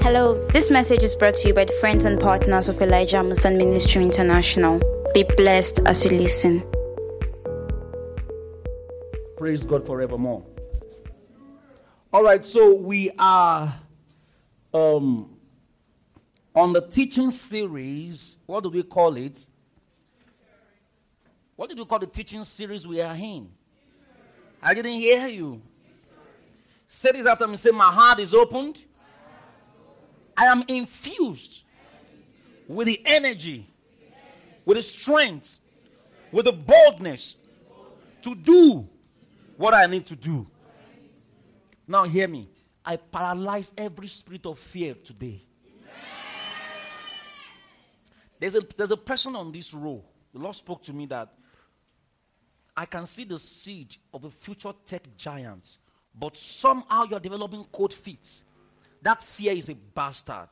Hello, this message is brought to you by the friends and partners of Elijah Muslim Ministry International. Be blessed as you listen. Praise God forevermore. All right, so we are on the teaching series. What do we call it? What did we call the teaching series we are in? I didn't hear you. Say this after me. Say, my heart is opened. I am infused with the energy, with the strength, with the boldness to do what I need to do. Now hear me. I paralyze every spirit of fear today. There's a person on this row. The Lord spoke to me that I can see the seed of a future tech giant, but somehow you're developing cold feet. That fear is a bastard.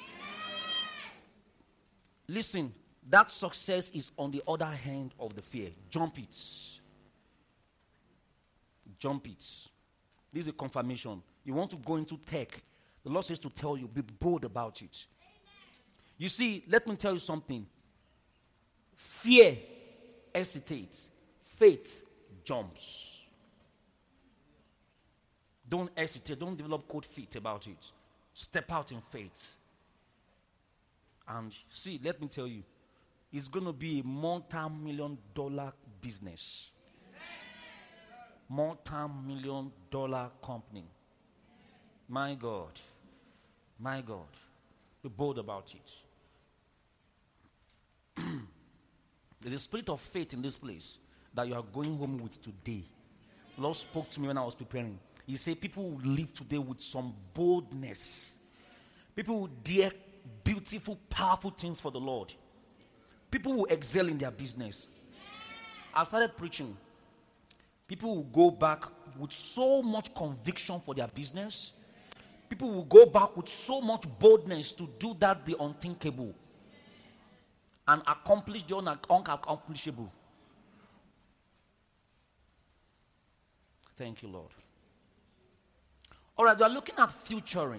Listen, that success is on the other hand of the fear. Jump it. Jump it. This is a confirmation. You want to go into tech. The Lord says to tell you, be bold about it. You see, let me tell you something. Fear hesitates. Faith jumps. Don't hesitate. Don't develop cold feet about it. Step out in faith. And see, let me tell you, it's going to be a multi-million-dollar business. Multi-million-dollar company. My God. My God. Be bold about it. There's a spirit of faith in this place that you are going home with today. The Lord spoke to me when I was preparing. He said people will live today with some boldness. People will dare beautiful, powerful things for the Lord. People will excel in their business. I started preaching. People will go back with so much conviction for their business. People will go back with so much boldness to do that the unthinkable and accomplish the unaccomplishable. Thank you, Lord. All right, we are looking at futuring.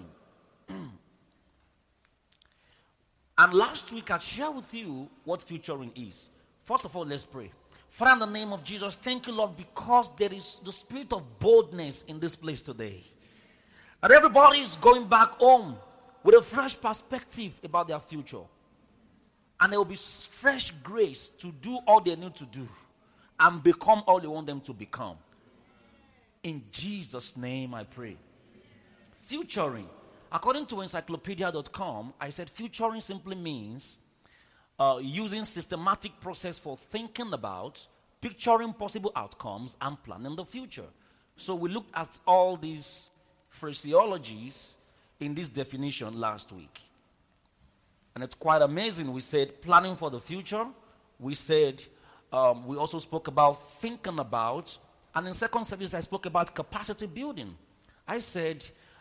And last week I shared with you what futuring is. First of all, let's pray. Father, in the name of Jesus, thank you, Lord, because there is the spirit of boldness in this place today. And everybody is going back home with a fresh perspective about their future. And there will be fresh grace to do all they need to do and become all they want them to become. In Jesus' name I pray. Futuring. According to encyclopedia.com, I said futuring simply means using systematic process for thinking about, picturing possible outcomes, and planning the future. So we looked at all these phraseologies in this definition last week. And it's quite amazing. We said planning for the future. We said, we also spoke about thinking about. And in second service, I spoke about capacity building. I said,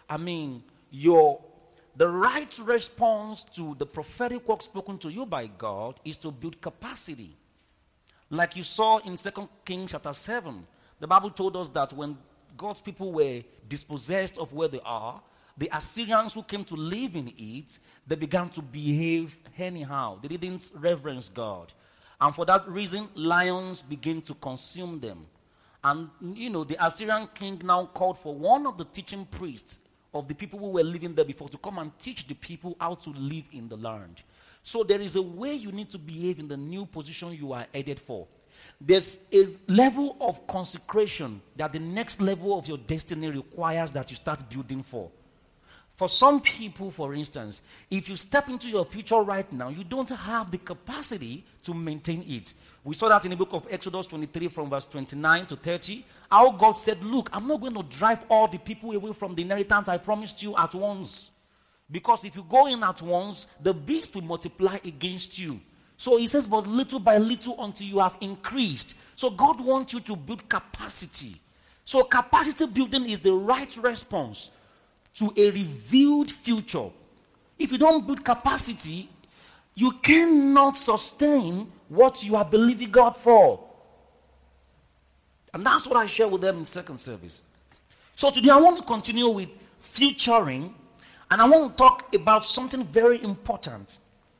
the right response to the prophetic work spoken to you by God is to build capacity. Like you saw in 2 Kings chapter 7, the Bible told us that when God's people were dispossessed of where they are, the Assyrians who came to live in it, they began to behave anyhow. They didn't reverence God. And for that reason, lions began to consume them. And, the Assyrian king now called for one of the teaching priests of the people who were living there before to come and teach the people how to live in the land. So there is a way you need to behave in the new position you are headed for. There's a level of consecration that the next level of your destiny requires that you start building for. For some people, for instance, if you step into your future right now, you don't have the capacity to maintain it. We saw that in the book of Exodus 23 from verse 29 to 30. How God said, look, I'm not going to drive all the people away from the inheritance I promised you at once. Because if you go in at once, the beast will multiply against you. So he says, but little by little until you have increased. So God wants you to build capacity. So capacity building is the right response to a revealed future. If you don't build capacity, you cannot sustain what you are believing God for. And that's what I share with them in second service. So today I want to continue with futuring. And I want to talk about something very important.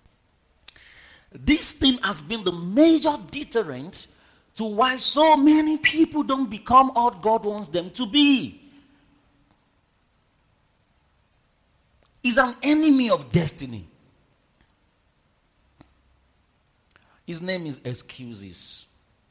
This thing has been the major deterrent to why so many people don't become what God wants them to be. It's an enemy of destiny. His name is excuses.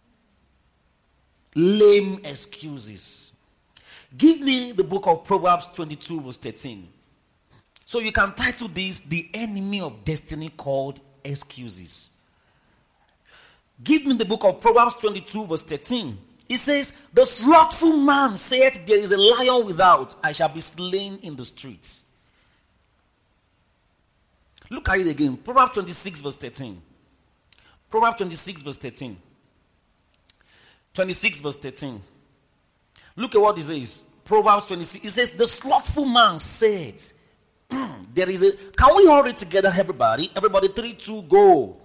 Lame excuses. Give me the book of Proverbs 22 verse 13. So you can title this, The Enemy of Destiny Called Excuses. Give me the book of Proverbs 22 verse 13. It says, the slothful man saith, there is a lion without, I shall be slain in the streets. Look at it again. Proverbs 26 verse 13. Proverbs 26 verse 13. 26 verse 13. Look at what it says. Proverbs 26. It says, the slothful man said, there is a... Can we all read together, everybody? Everybody, 3, 2, go.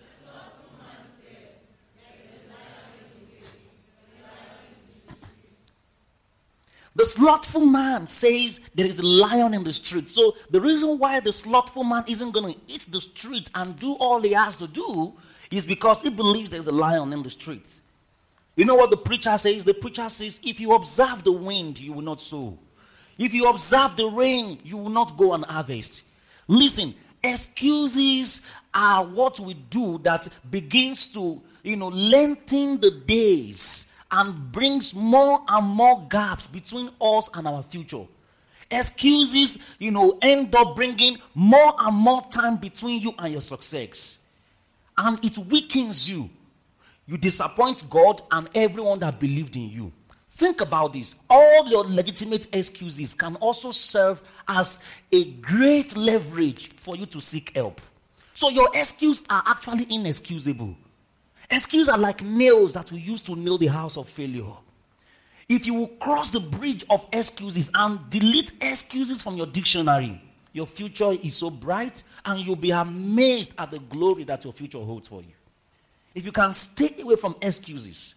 The slothful man says there is a lion in the street. So the reason why the slothful man isn't going to eat the street and do all he has to do is because he believes there's a lion in the street. You know what the preacher says? The preacher says, if you observe the wind, you will not sow. If you observe the rain, you will not go and harvest. Listen, excuses are what we do that begins to, lengthen the days and brings more and more gaps between us and our future. Excuses, end up bringing more and more time between you and your success. And it weakens you. You disappoint God and everyone that believed in you. Think about this. All your legitimate excuses can also serve as a great leverage for you to seek help. So your excuses are actually inexcusable. Excuses are like nails that we use to nail the house of failure. If you will cross the bridge of excuses and delete excuses from your dictionary, your future is so bright and you'll be amazed at the glory that your future holds for you. If you can stay away from excuses.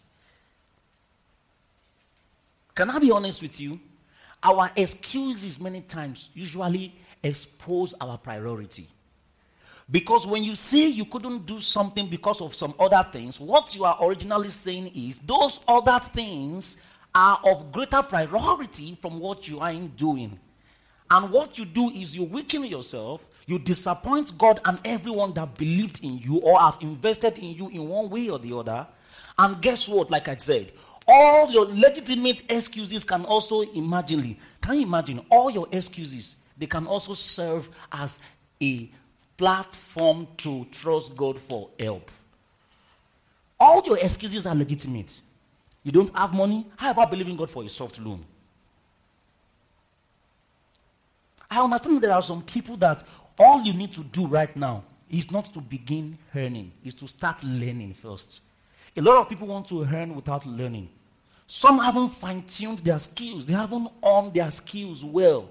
Can I be honest with you? Our excuses many times usually expose our priority. Because when you say you couldn't do something because of some other things, what you are originally saying is those other things are of greater priority from what you are doing. And what you do is you weaken yourself, you disappoint God and everyone that believed in you or have invested in you in one way or the other. And guess what? Like I said, all your legitimate excuses can also can you imagine all your excuses? They can also serve as a platform to trust God for help. All your excuses are legitimate. You don't have money? How about believing God for a soft loan? I understand there are some people that all you need to do right now is not to begin earning, is to start learning first. A lot of people want to earn without learning. Some haven't fine-tuned their skills. They haven't honed their skills well.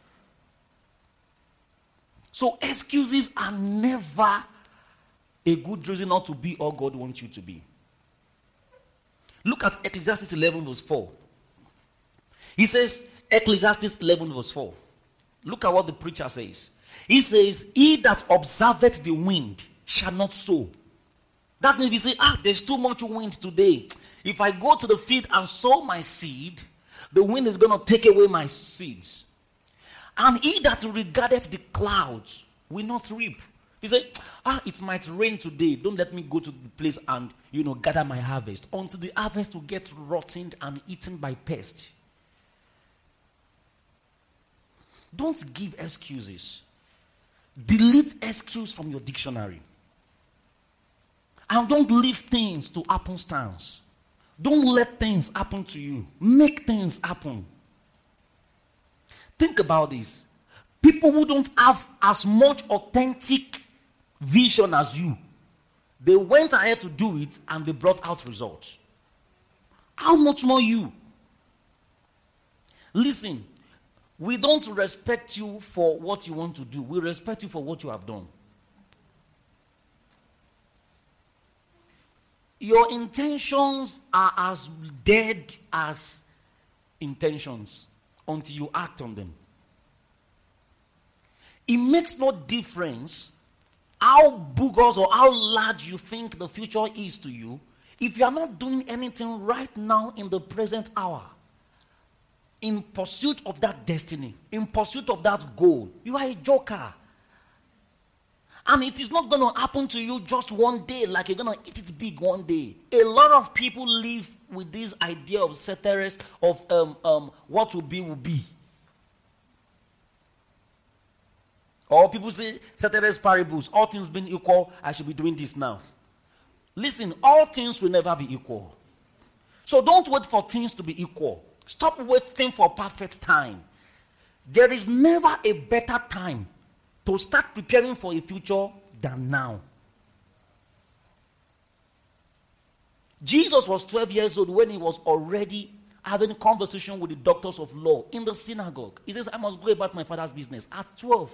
So excuses are never a good reason not to be all God wants you to be. Look at Ecclesiastes 11 verse 4. He says, Ecclesiastes 11 verse 4. Look at what the preacher says. He says, he that observeth the wind shall not sow. That means we say, there's too much wind today. If I go to the field and sow my seed, the wind is going to take away my seeds. And he that regardeth the clouds will not reap. He said, it might rain today. Don't let me go to the place and, gather my harvest. Until the harvest will get rotted and eaten by pests. Don't give excuses. Delete excuse from your dictionary. And don't leave things to happenstance. Don't let things happen to you. Make things happen. Think about this. People who don't have as much authentic vision as you, they went ahead to do it and they brought out results. How much more you? Listen, we don't respect you for what you want to do. We respect you for what you have done. Your intentions are as dead as intentions until you act on them. It makes no difference how boogers or how large you think the future is to you if you are not doing anything right now in the present hour. In pursuit of that destiny, in pursuit of that goal, you are a joker. And it is not going to happen to you just one day, like you're going to eat it big one day. A lot of people live with this idea of ceteris, of what will be, will be. Or people say, ceteris paribus, all things being equal, I should be doing this now. Listen, all things will never be equal. So don't wait for things to be equal. Stop waiting for perfect time. There is never a better time to start preparing for a future than now. Jesus was 12 years old when he was already having a conversation with the doctors of law in the synagogue. He says, I must go about my father's business at 12.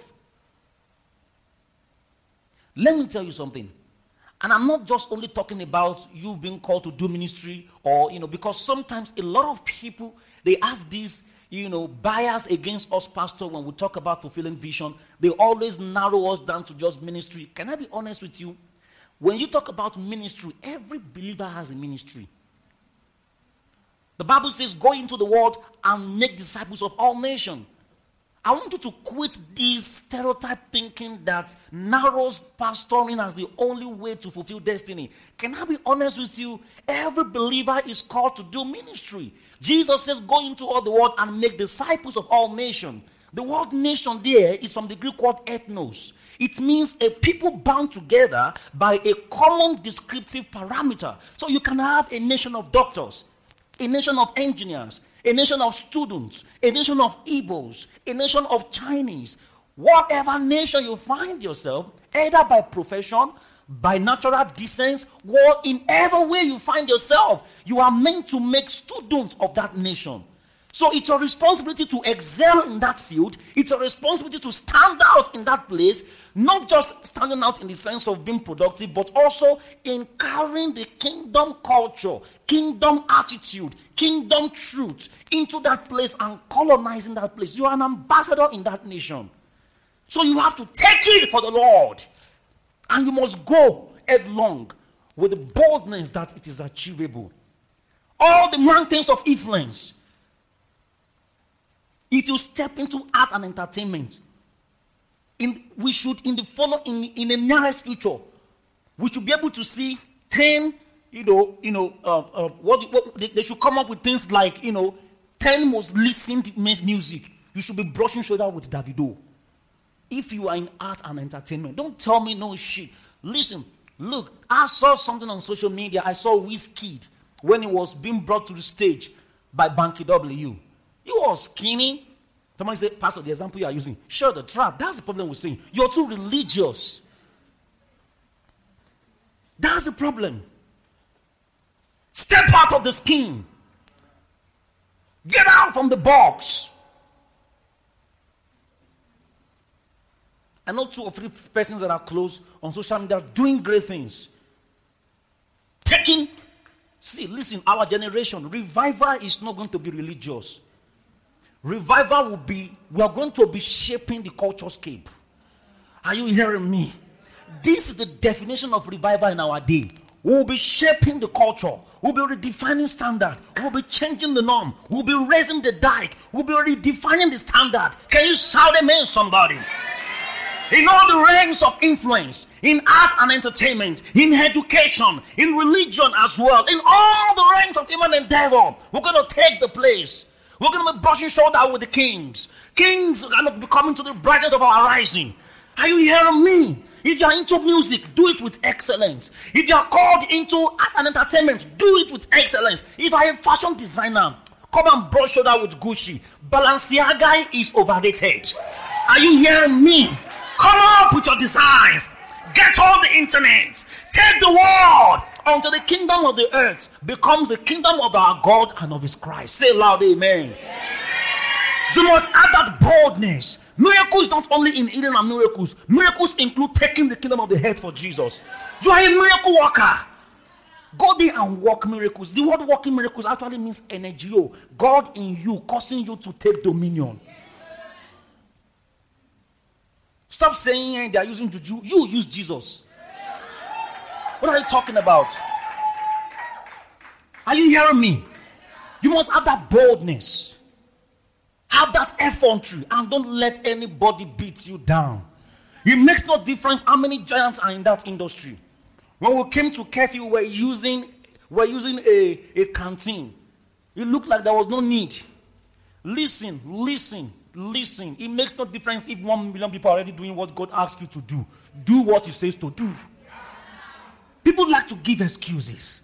Let me tell you something. And I'm not just only talking about you being called to do ministry or, because sometimes a lot of people, they have this, bias against us, pastor, when we talk about fulfilling vision. They always narrow us down to just ministry. Can I be honest with you? When you talk about ministry, every believer has a ministry. The Bible says, go into the world and make disciples of all nations. I want you to quit this stereotype thinking that narrows pastoring as the only way to fulfill destiny. Can I be honest with you? Every believer is called to do ministry. Jesus says, go into all the world and make disciples of all nations. The word nation there is from the Greek word ethnos. It means a people bound together by a common descriptive parameter. So you can have a nation of doctors, a nation of engineers, a nation of students, a nation of Igbos, a nation of Chinese. Whatever nation you find yourself, either by profession, by natural descent, or in every way you find yourself, you are meant to make students of that nation. So it's your responsibility to excel in that field. It's your responsibility to stand out in that place, not just standing out in the sense of being productive, but also in carrying the kingdom culture, kingdom attitude, kingdom truth into that place and colonizing that place. You are an ambassador in that nation. So you have to take it for the Lord. And you must go headlong with the boldness that it is achievable. All the mountains of influence. If you step into art and entertainment, we should in the nearest future, we should be able to see 10, they should come up with things like, 10 most listened music. You should be brushing shoulder with Davido. If you are in art and entertainment, don't tell me no shit. Listen, look, I saw something on social media. I saw Wizkid when he was being brought to the stage by Banky W. You are skinny. Somebody say, Pastor, the example you are using, sure, the trap. That's the problem we're saying. You're too religious. That's the problem. Step out of the scheme. Get out from the box. I know 2 or 3 persons that are close on social media doing great things. Listen, our generation, revival is not going to be religious. Revival will be, we are going to be shaping the culture scape. Are you hearing me? This is the definition of revival in our day. We will be shaping the culture. We'll be redefining standard. We'll be changing the norm. We'll be raising the dike. We'll be redefining the standard. Can you shout amen, somebody? In all the ranks of influence, in art and entertainment, in education, in religion as well, in all the ranks of human endeavor, we're going to take the place. We're going to be brushing shoulder with the kings. Kings are going to be coming to the brightness of our rising. Are you hearing me? If you are into music, do it with excellence. If you are called into art and entertainment, do it with excellence. If you are a fashion designer, come and brush shoulder with Gucci. Balenciaga is overrated. Are you hearing me? Come up with your designs. Get on the internet. Take the world until the kingdom of the earth becomes the kingdom of our God and of his Christ. Say loud, amen. You must have that boldness. Miracles not only in healing and miracles. Miracles include taking the kingdom of the earth for Jesus. You are a miracle worker. Go there and work miracles. The word working miracles actually means NGO. God in you, causing you to take dominion. Stop saying they are using juju. You use Jesus. What are you talking about? Are you hearing me? You must have that boldness. Have that effrontery. And don't let anybody beat you down. It makes no difference how many giants are in that industry. When we came to Kefi, we were using a canteen. It looked like there was no need. Listen. It makes no difference if 1 million people are already doing what God asks you to do. Do what He says to do. People like to give excuses.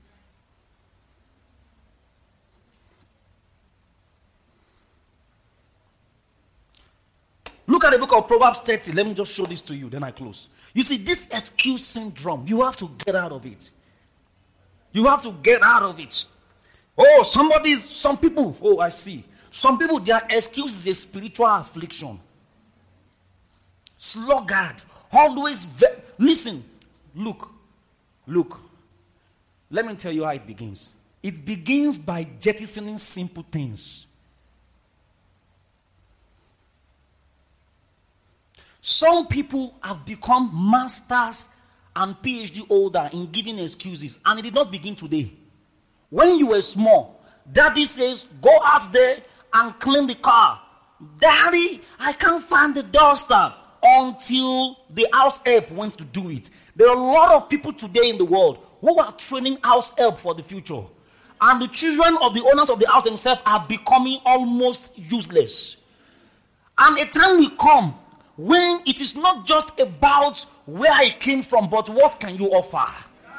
Look at the book of Proverbs 30. Let me just show this to you, then I close. You see, this excuse syndrome, you have to get out of it. You have to get out of it. Oh, some people, I see. Some people, their excuse is a spiritual affliction. Sluggard. Always, listen, look. Let me tell you how it begins. It begins by jettisoning simple things. Some people have become masters and PhD holder in giving excuses, and it did not begin today. When you were small, Daddy says, go out there and clean the car. Daddy, I can't find the duster, until the house help went to do it. There are a lot of people today in the world who are training house help for the future. And the children of the owners of the house themselves are becoming almost useless. And a time will come when it is not just about where I came from, but what can you offer?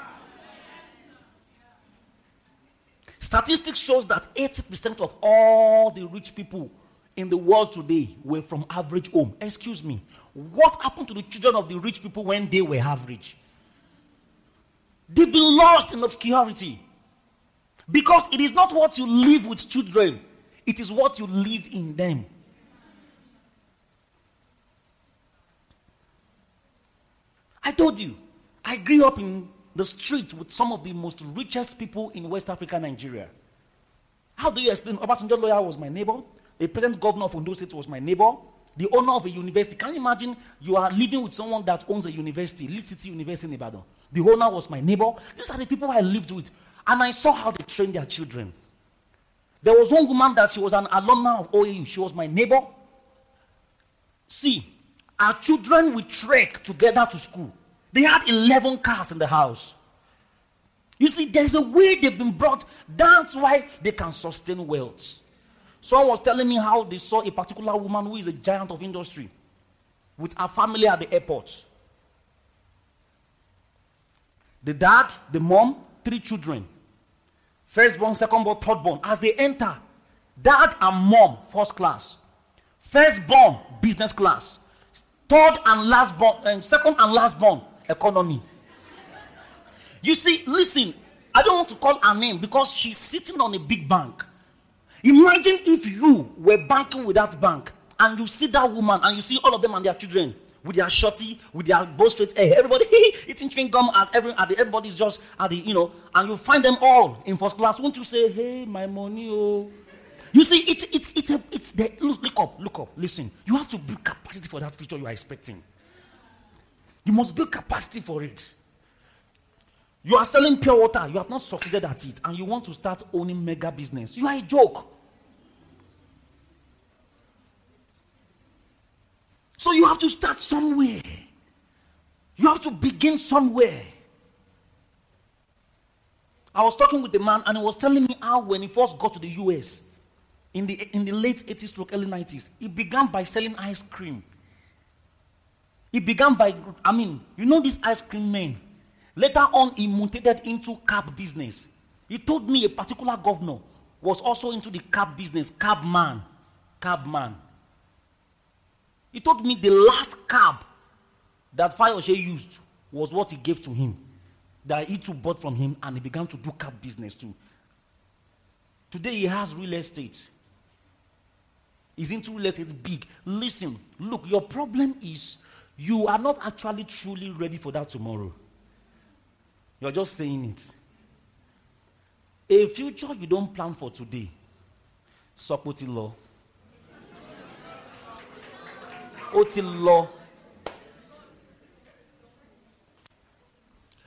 Statistics shows that 80% of all the rich people in the world today were from average home. Excuse me. What happened to the children of the rich people when they were average? They've been lost in obscurity. Because it is not what you live with children, it is what you live in them. I told you, I grew up in the street with some of the most richest people in West Africa, Nigeria. How do you explain? Obasanjo lawyer was my neighbor. The present governor of Ondo State was my neighbor. The owner of a university. Can you imagine you are living with someone that owns a university, Lead City University in Ibadan? The owner was my neighbor. These are the people I lived with. And I saw how they trained their children. There was one woman that she was an alumna of OAU. She was my neighbor. See, our children would trek together to school. They had 11 cars in the house. You see, there's a way they've been brought. That's why they can sustain wealth. Someone was telling me how they saw a particular woman who is a giant of industry with her family at the airport. The dad, the mom, 3 children. Firstborn, secondborn, thirdborn. As they enter, dad and mom, first class. Firstborn, business class. Third and lastborn, and second and lastborn, economy. You see, listen, I don't want to call her name because she's sitting on a big bank. Imagine if you were banking with that bank and you see that woman and you see all of them and their children with their shorty, with their bow straight hair, everybody eating chewing gum, and everybody's just at the, and you find them all in first class. Won't you say, hey, my money, oh? You see, it's there. Look up, listen. You have to build capacity for that future you are expecting. You must build capacity for it. You are selling pure water, you have not succeeded at it, and you want to start owning mega business. You are a joke. So you have to start somewhere. You have to begin somewhere. I was talking with a man, and he was telling me how when he first got to the US, in the late 80s to early 90s, he began by selling ice cream. He began by, these ice cream men. Later on, he mutated into cab business. He told me a particular governor was also into the cab business, cabman. He told me the last cab that Fayose used was what he gave to him, that he too bought from him, and he began to do cab business too. Today he has real estate. He's into real estate big. Listen, look, your problem is you are not actually truly ready for that tomorrow. You're just saying it. A future you don't plan for today. Sopoti law. Oti law.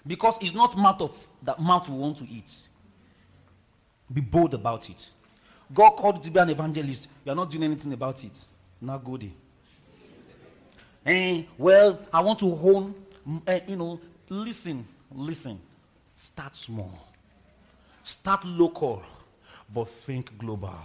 Because it's not that mouth we want to eat. Be bold about it. God called you to be an evangelist. You are not doing anything about it. Not good. Well, I want to hone, listen. Start small. Start local, but think global.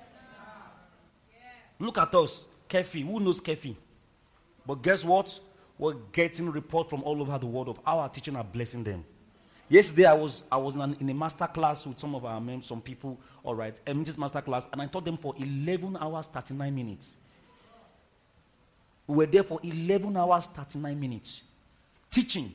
Look at us, Kefi. Who knows Kefi? But guess what? We're getting reports from all over the world of how our teaching are blessing them. Yesterday, I was in a master class with some of our men, some people, all right, this master class, and I taught them for 11 hours, 39 minutes. We were there for 11 hours, 39 minutes. Teaching.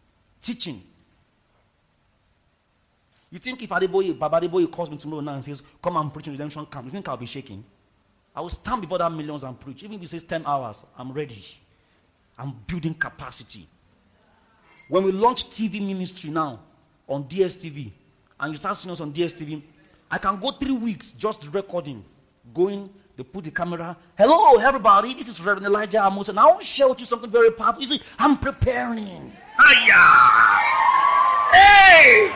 You think if Baba Adeboye calls me tomorrow now and says, come and preach in redemption camp, you think I'll be shaking? I will stand before that millions and preach. Even if he says 10 hours, I'm ready. I'm building capacity. When we launch TV ministry now on DSTV, and you start seeing us on DSTV, I can go 3 weeks just recording, they put the camera. Hello, everybody. This is Reverend Elijah Amos, and I want to share with you something very powerful. You see, I'm preparing. Hey!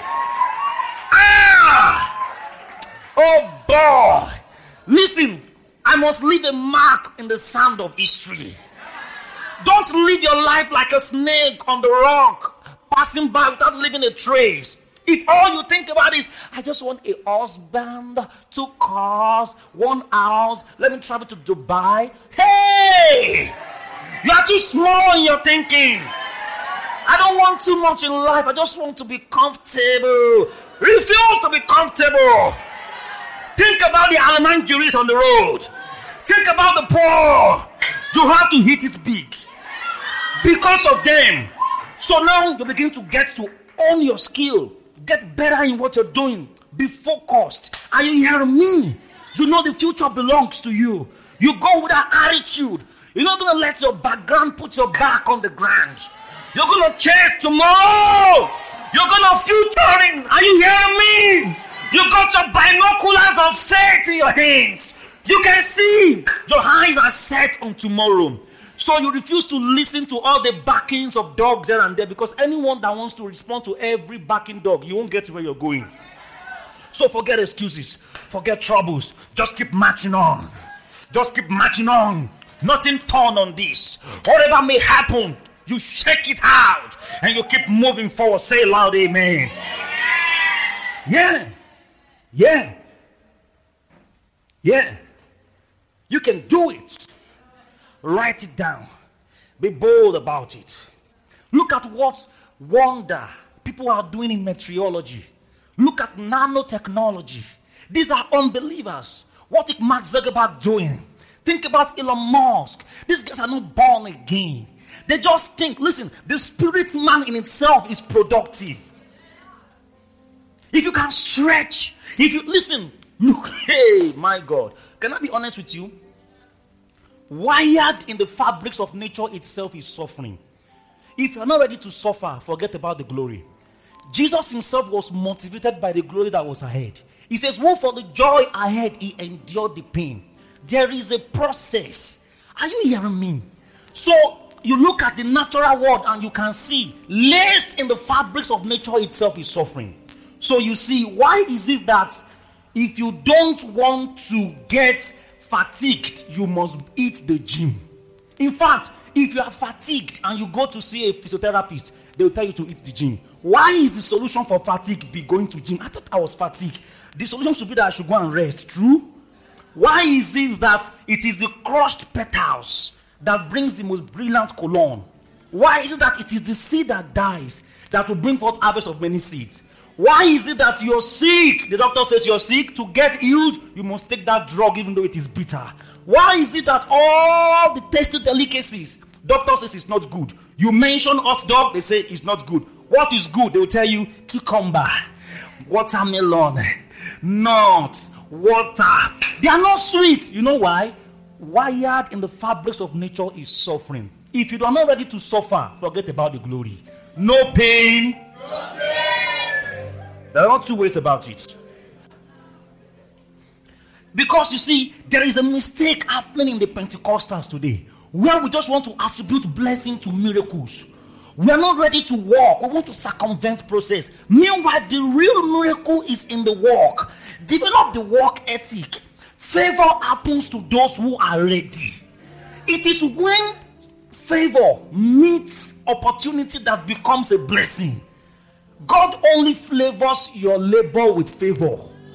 Oh, boy. Listen, I must leave a mark in the sand of history. Don't live your life like a snake on the rock, passing by without leaving a trace. If all you think about is, I just want a husband, 2 cars, 1 house, let me travel to Dubai. Hey! You are too small in your thinking. I don't want too much in life. I just want to be comfortable. Refuse to be comfortable. Think about the Alamanjuris on the road. Think about the poor. You have to hit it big. Because of them. So now you begin to get to own your skill. Get better in what you're doing. Be focused. Are you hearing me? You know the future belongs to you. You go with that attitude. You're not going to let your background put your back on the ground. You're going to chase tomorrow. You're going to future in. Are you hearing me? You got your binoculars of faith in your hands. You can see. Your eyes are set on tomorrow. So you refuse to listen to all the barkings of dogs there and there, because anyone that wants to respond to every barking dog, you won't get to where you're going. So forget excuses. Forget troubles. Just keep marching on. Just keep marching on. Nothing torn on this. Whatever may happen, you shake it out and you keep moving forward. Say loud, amen. Yeah. You can do it. Write it down. Be bold about it. Look at what wonder people are doing in meteorology. Look at nanotechnology. These are unbelievers. What is Mark Zuckerberg doing? Think about Elon Musk. These guys are not born again. They just think. Listen, the spirit man in itself is productive. If you can stretch, look, hey, my God. Can I be honest with you? Wired in the fabrics of nature itself is suffering. If you're not ready to suffer, forget about the glory. Jesus himself was motivated by the glory that was ahead. He says, well, for the joy ahead, he endured the pain. There is a process. Are you hearing me? So you look at the natural world and you can see laced in the fabrics of nature itself is suffering. So you see, why is it that if you don't want to get fatigued, you must eat the gym? In fact, if you are fatigued and you go to see a physiotherapist, they will tell you to eat the gym. Why is the solution for fatigue be going to gym? I thought I was fatigued. The solution should be that I should go and rest. True? Why is it that it is the crushed petals that brings the most brilliant cologne? Why is it that it is the seed that dies that will bring forth harvest of many seeds? Why is it that you're sick? The doctor says you're sick. To get healed, you must take that drug even though it is bitter. Why is it that all the tasty delicacies, doctor says it's not good? You mention hot dog, they say it's not good. What is good? They will tell you cucumber, watermelon, nuts, water. They are not sweet. You know why? Wired in the fabrics of nature is suffering. If you are not ready to suffer, forget about the glory. No pain. No pain. There are not two ways about it. Because you see, there is a mistake happening in the Pentecostals today, where we just want to attribute blessing to miracles. We are not ready to walk. We want to circumvent process. Meanwhile, the real miracle is in the walk. Develop the work ethic. Favor happens to those who are ready. It is when favor meets opportunity that becomes a blessing. God only flavors your labor with favor.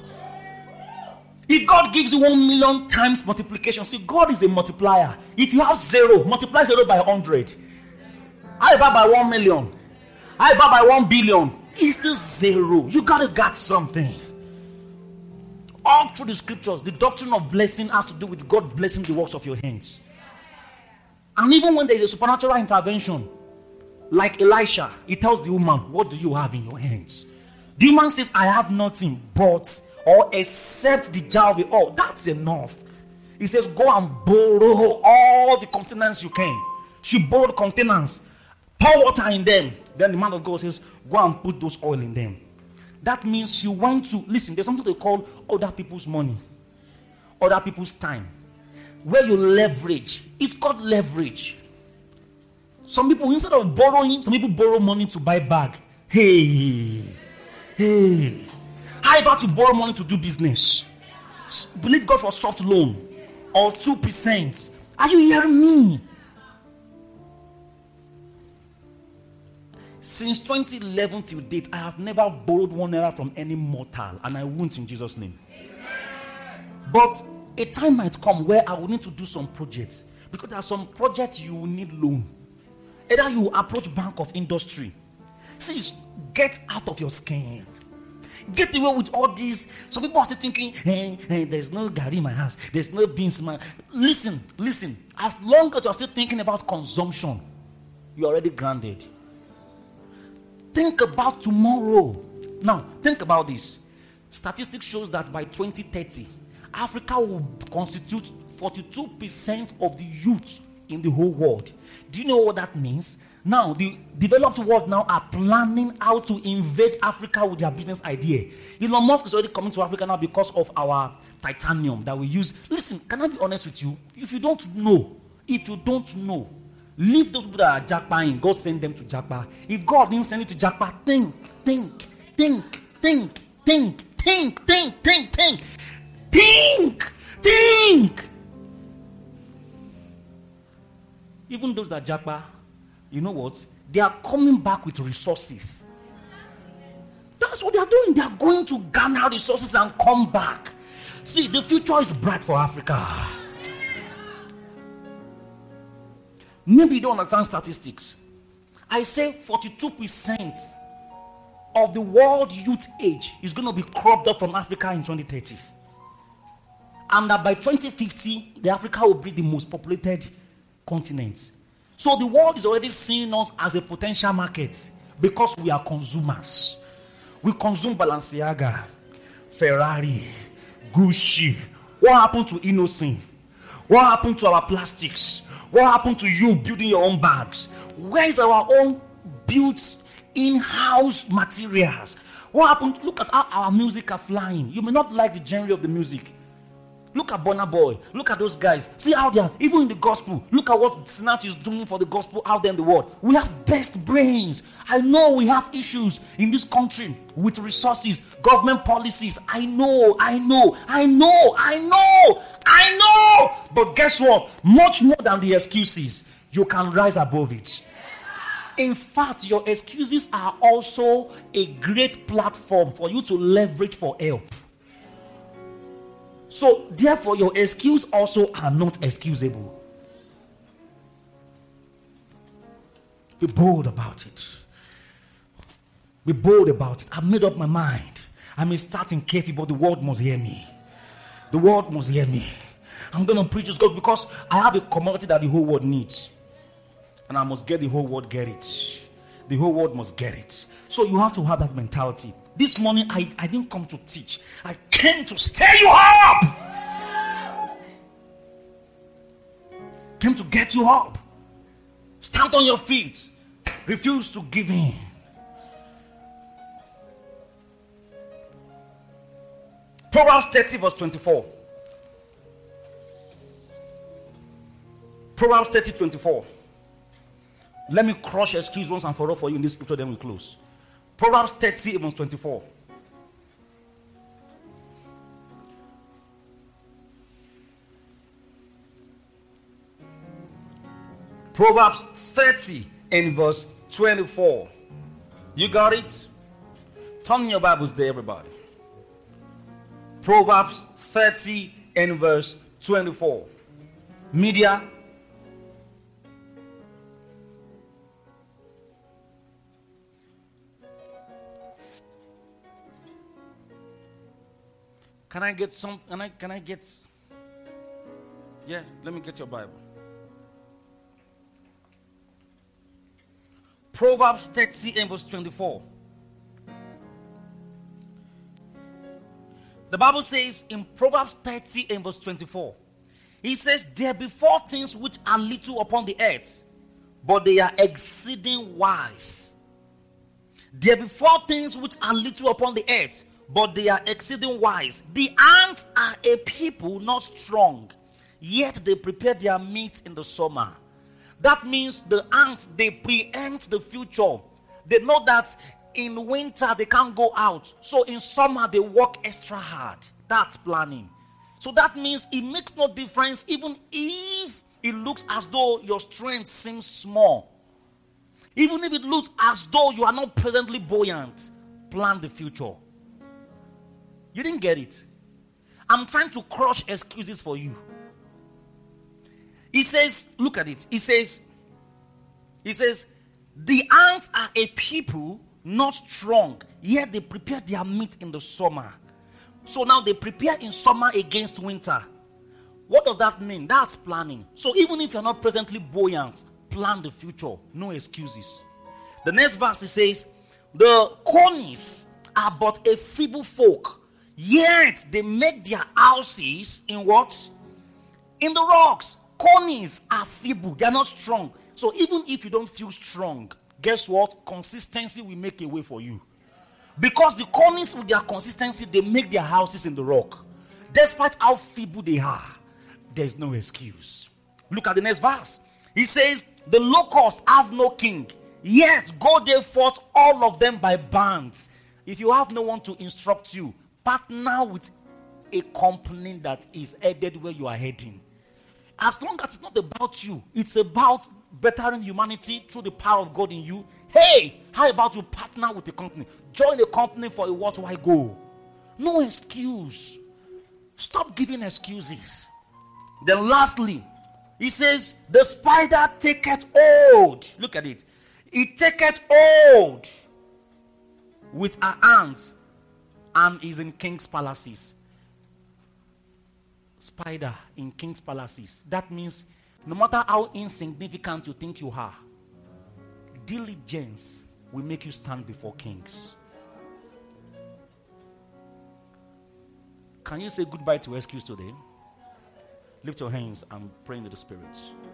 If God gives you 1 million times multiplication, see, God is a multiplier. If you have 0, multiply 0 by 100. I buy by 1 million. I buy by 1 billion. It's still 0. You gotta get something. All through the scriptures, the doctrine of blessing has to do with God blessing the works of your hands. And even when there is a supernatural intervention, like Elisha, he tells the woman, what do you have in your hands? The woman says, I have nothing but or except the jar of oil. That's enough. He says, go and borrow all the containers you can. She borrowed containers, pour water in them. Then the man of God says, go and put those oil in them. That means you want to, listen, there's something they call other people's money, other people's time, where you leverage. It's called leverage. Some people, instead of borrowing, some people borrow money to buy bag. Hey. How about you borrow money to do business? Believe God for soft loan or 2%. Are you hearing me? Since 2011 till date, I have never borrowed 1 naira from any mortal, and I won't in Jesus' name. But a time might come where I will need to do some projects, because there are some projects you will need loan. Either you approach Bank of Industry. See, get out of your skin. Get away with all these. Some people are still thinking, hey, there's no gari in my house. There's no beans in my... Listen. As long as you're still thinking about consumption, you're already grounded. Think about tomorrow. Now, think about this. Statistics shows that by 2030, Africa will constitute 42% of the youth in the whole world. Do you know what that means? Now, the developed world now are planning how to invade Africa with their business idea. Elon Musk is already coming to Africa now because of our titanium that we use. Listen, can I be honest with you? If you don't know, leave those people that are jackpotting. God send them to jackpot. If God didn't send you to jackpot, think. Even those that jackpot, you know what? They are coming back with resources. That's what they are doing. They are going to garner resources and come back. See, the future is bright for Africa. Maybe you don't understand statistics. I say 42% of the world youth age is going to be cropped up from Africa in 2030. And that by 2050, the Africa will be the most populated continent. So the world is already seeing us as a potential market because we are consumers. We consume Balenciaga, Ferrari, Gucci. What happened to Innocent? What happened to our plastics? What happened to you building your own bags? Where is our own built in-house materials? What happened? Look at how our music are flying. You may not like the genre of the music. Look at Burna Boy. Look at those guys. See how they are, even in the gospel. Look at what Snatch is doing for the gospel out there in the world. We have best brains. I know we have issues in this country with resources, government policies. I know. But guess what? Much more than the excuses, you can rise above it. In fact, your excuses are also a great platform for you to leverage for help. So, therefore, your excuses also are not excusable. Be bold about it. Be bold about it. I've made up my mind. I may start in KFC, but the world must hear me. The world must hear me. I'm going to preach this God because I have a commodity that the whole world needs. And I must get the whole world get it. The whole world must get it. So you have to have that mentality. This morning, I didn't come to teach. I came to stir you up. Came to get you up. Stand on your feet. Refuse to give in. Proverbs 30 verse 24. Proverbs 30, 24. Let me crush excuse once and for all for you in this scripture, then we close. Proverbs 30, verse 24. Proverbs 30 and verse 24. You got it? Turn your Bibles there, everybody. Proverbs 30 and verse 24. Media. Can I get some? Can I get? Yeah, let me get your Bible. Proverbs 30 and verse 24. The Bible says in Proverbs 30 and verse 24, it says, there be four things which are little upon the earth, but they are exceeding wise. There be four things which are little upon the earth, but they are exceeding wise. The ants are a people not strong, yet they prepare their meat in the summer. That means the ants, they preempt the future. They know that in winter they can't go out. So in summer they work extra hard. That's planning. So that means it makes no difference even if it looks as though your strength seems small. Even if it looks as though you are not presently buoyant, plan the future. You didn't get it. I'm trying to crush excuses for you. He says, look at it. He says, the ants are a people not strong, yet they prepare their meat in the summer. So now they prepare in summer against winter. What does that mean? That's planning. So even if you're not presently buoyant, plan the future. No excuses. The next verse it says, the conies are but a feeble folk, yet they make their houses in what? In the rocks. Conies are feeble. They are not strong. So even if you don't feel strong, guess what? Consistency will make a way for you. Because the conies with their consistency, they make their houses in the rock. Despite how feeble they are, there's no excuse. Look at the next verse. He says, the locusts have no king, yet go they forth all of them by bands. If you have no one to instruct you, partner with a company that is headed where you are heading. As long as it's not about you, it's about bettering humanity through the power of God in you. Hey, how about you partner with a company? Join a company for a worthwhile goal. No excuse. Stop giving excuses. Then lastly, he says, the spider taketh hold. Look at it. It taketh hold with her hands and is in king's palaces. Spider in king's palaces. That means no matter how insignificant you think you are, diligence will make you stand before kings. Can you say goodbye to excuse today? Lift your hands and pray into the Spirit.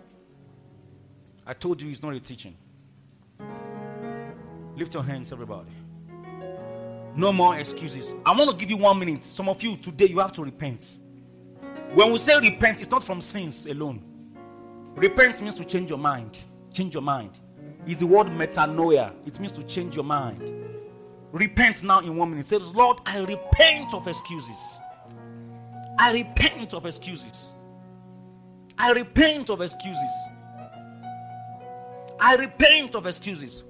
I told you it's not a teaching. Lift your hands, everybody. No more excuses. I want to give you 1 minute. Some of you today, you have to repent. When we say repent, it's not from sins alone. Repent means to change your mind. Change your mind. It's the word metanoia. It means to change your mind. Repent now in 1 minute. Say, Lord, I repent of excuses. I repent of excuses. I repent of excuses. I repent of excuses.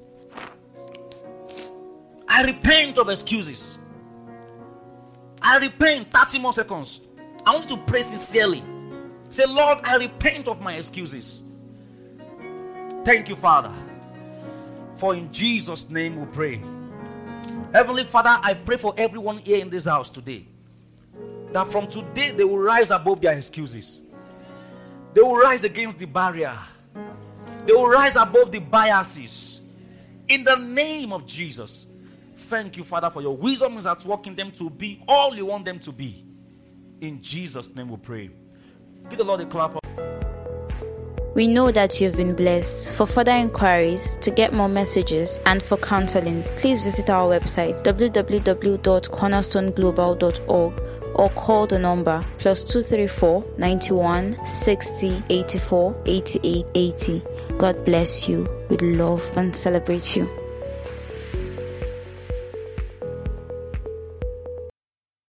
I repent of excuses. I repent. 30 more seconds. I want you to pray sincerely. Say, Lord, I repent of my excuses. Thank you, Father. For in Jesus' name we pray. Heavenly Father, I pray for everyone here in this house today, that from today they will rise above their excuses. They will rise against the barrier. They will rise above the biases. In the name of Jesus. Thank you, Father, for your wisdom is at work in them to be all you want them to be. In Jesus' name we pray. Give the Lord a clap. We know that you've been blessed. For further inquiries, to get more messages, and for counseling, please visit our website www.cornerstoneglobal.org or call the number +234 91 60 84 88 80. God bless you. We love and celebrate you.